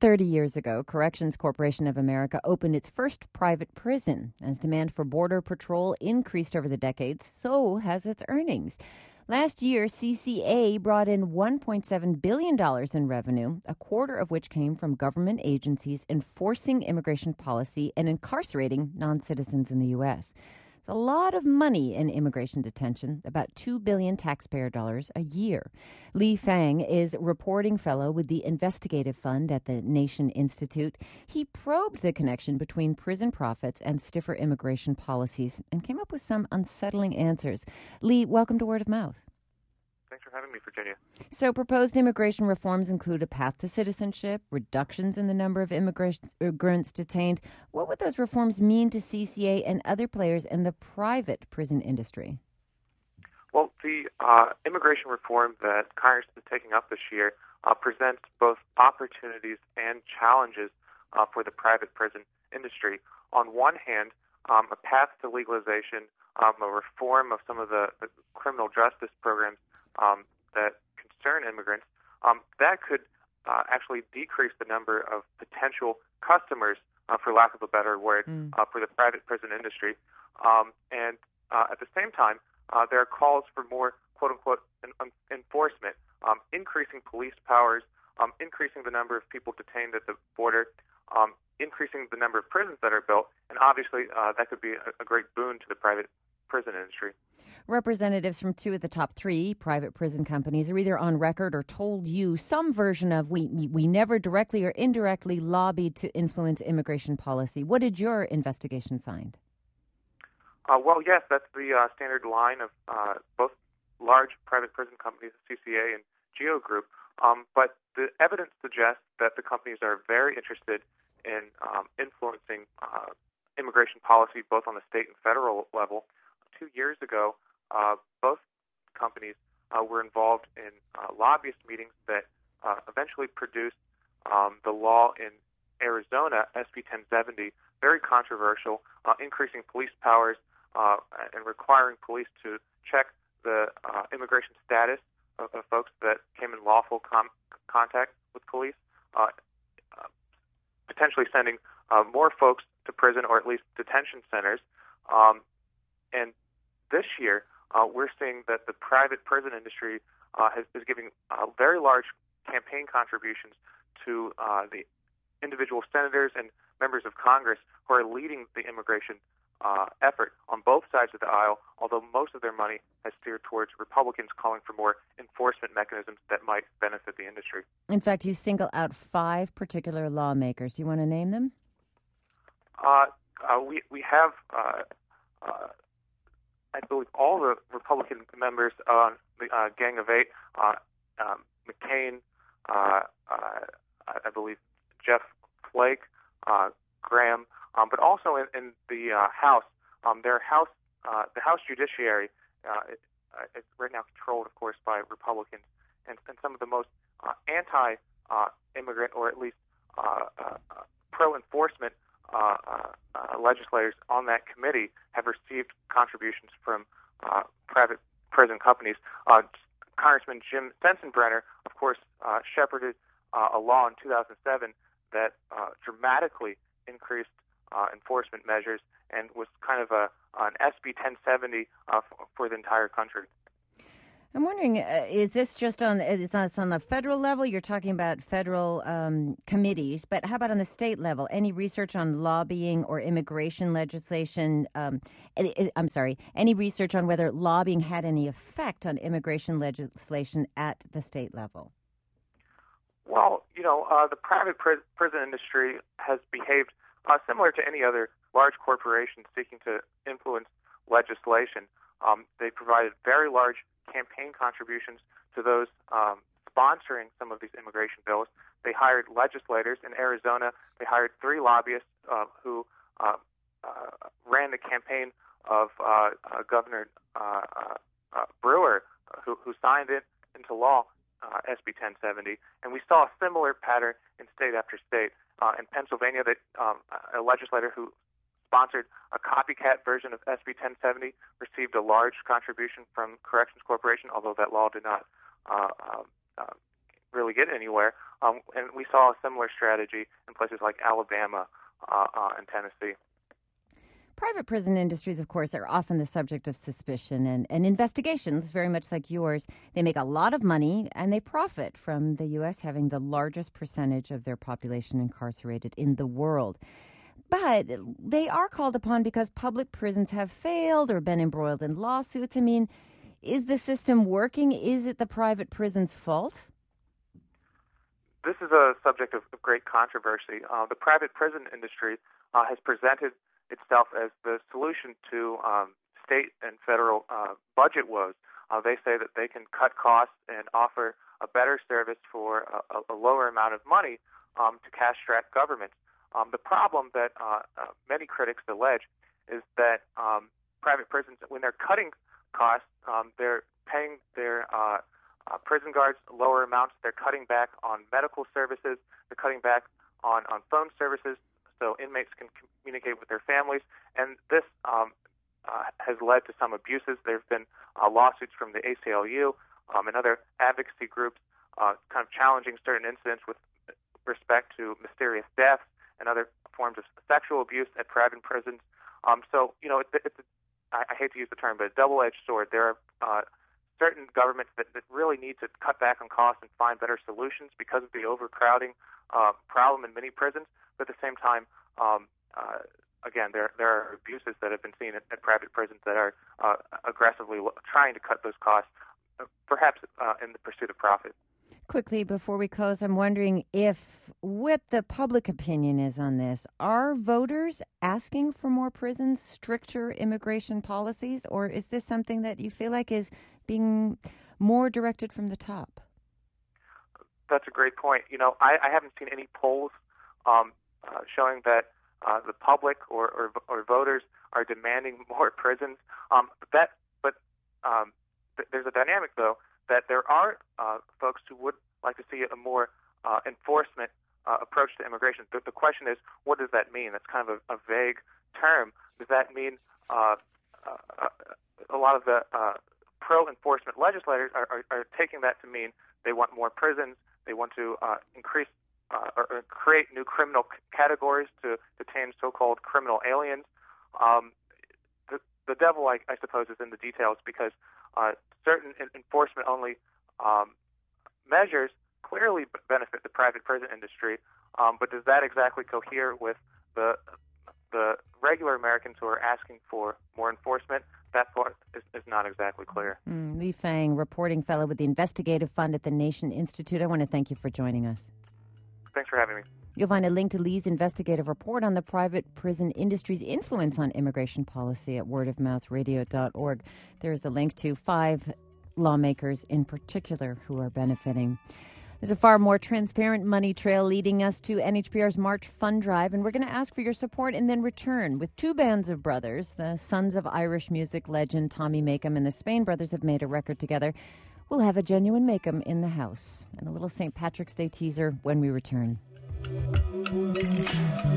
30 years ago, Corrections Corporation of America opened its first private prison. As demand for border patrol increased over the decades, so has its earnings. Last year, CCA brought in $1.7 billion in revenue, a quarter of which came from government agencies enforcing immigration policy and incarcerating non-citizens in the U.S. It's a lot of money in immigration detention, about $2 billion taxpayer dollars a year. Lee Fang is reporting fellow with the Investigative Fund at the Nation Institute. He probed the connection between prison profits and stiffer immigration policies and came up with some unsettling answers. Lee, welcome to Word of Mouth. Thanks for having me, Virginia. So proposed immigration reforms include a path to citizenship, reductions in the number of immigrants detained. What would those reforms mean to CCA and other players in the private prison industry? Well, the immigration reform that Congress is taking up this year presents both opportunities and challenges for the private prison industry. On one hand, a path to legalization, a reform of some of the criminal justice programs that concern immigrants, that could actually decrease the number of potential customers, for lack of a better word, for the private prison industry. And at the same time, there are calls for more, quote-unquote, enforcement, increasing police powers, increasing the number of people detained at the border, increasing the number of prisons that are built, and obviously that could be a great boon to the private prison industry. Representatives from two of the top three private prison companies are either on record or told you some version of we never directly or indirectly lobbied to influence immigration policy. What did your investigation find? Well, yes, that's the standard line of both large private prison companies, CCA and GEO Group. But the evidence suggests that the companies are very interested in influencing immigration policy both on the state and federal level. 2 years ago, both companies were involved in lobbyist meetings that eventually produced the law in Arizona, SB 1070, very controversial, increasing police powers and requiring police to check the immigration status of folks that came in lawful contact with police, potentially sending more folks to prison or at least detention centers. And this year, we're seeing that the private prison industry is giving very large campaign contributions to the individual senators and members of Congress who are leading the immigration effort on both sides of the aisle, although most of their money has steered towards Republicans calling for more enforcement mechanisms that might benefit the industry. In fact, you single out 5 particular lawmakers. Do you want to name them? We have, I believe, all the Republican members on the Gang of Eight, McCain, I believe Jeff Flake, Graham, but also in the House. The House Judiciary is right now controlled, of course, by Republicans, and some of the most anti-immigrant or at least pro-enforcement legislators on that committee have received contributions from private prison companies. Congressman Jim Sensenbrenner, of course, shepherded a law in 2007 that dramatically increased enforcement measures and was kind of an SB 1070 for the entire country. I'm wondering, is this just it's on the federal level? You're talking about federal committees, but how about on the state level? Any research on lobbying or immigration legislation? Any research on whether lobbying had any effect on immigration legislation at the state level? Well, the private prison industry has behaved similar to any other large corporation seeking to influence legislation. They provided very large campaign contributions to those sponsoring some of these immigration bills. They hired legislators. In Arizona, they hired 3 lobbyists who ran the campaign of Governor Brewer, who signed it into law, SB 1070. And we saw a similar pattern in state after state. In Pennsylvania, a legislator who sponsored a copycat version of SB 1070 received a large contribution from Corrections Corporation, although that law did not really get anywhere. And we saw a similar strategy in places like Alabama and Tennessee. Private prison industries, of course, are often the subject of suspicion and investigations, very much like yours. They make a lot of money and they profit from the U.S. having the largest percentage of their population incarcerated in the world. But they are called upon because public prisons have failed or been embroiled in lawsuits. I mean, is the system working? Is it the private prison's fault? This is a subject of great controversy. The private prison industry has presented itself as the solution to state and federal budget woes. They say that they can cut costs and offer a better service for a lower amount of money to cash-strapped governments. The problem that many critics allege is that private prisons, when they're cutting costs, they're paying their prison guards lower amounts. They're cutting back on medical services. They're cutting back on phone services so inmates can communicate with their families. And this has led to some abuses. There have been lawsuits from the ACLU and other advocacy groups kind of challenging certain incidents with respect to mysterious deaths and other forms of sexual abuse at private prisons. So, I hate to use the term, but a double-edged sword. There are certain governments that really need to cut back on costs and find better solutions because of the overcrowding problem in many prisons. But at the same time, again, there are abuses that have been seen at private prisons that are aggressively trying to cut those costs, perhaps in the pursuit of profit. Quickly, before we close, I'm wondering if what the public opinion is on this. Are voters asking for more prisons, stricter immigration policies, or is this something that you feel like is being more directed from the top? That's a great point. I haven't seen any polls showing that the public or voters are demanding more prisons. But there's a dynamic, though, that there are folks who would like to see a more enforcement approach to immigration. The question is, what does that mean? That's kind of a vague term. Does that mean a lot of the pro-enforcement legislators are taking that to mean they want more prisons, they want to increase or create new criminal categories to detain so-called criminal aliens? The devil, I suppose, is in the details, because certain enforcement-only measures clearly benefit the private prison industry, but does that exactly cohere with the regular Americans who are asking for more enforcement? That part is not exactly clear. Lee Fang, reporting fellow with the Investigative Fund at the Nation Institute. I want to thank you for joining us. Thanks for having me. You'll find a link to Lee's investigative report on the private prison industry's influence on immigration policy at wordofmouthradio.org. There is a link to 5 lawmakers in particular who are benefiting. There's a far more transparent money trail leading us to NHPR's March Fund Drive, and we're going to ask for your support and then return with 2 bands of brothers. The sons of Irish music legend Tommy Makem and the Spain Brothers have made a record together. We'll have a genuine Makem in the house and a little St. Patrick's Day teaser when we return.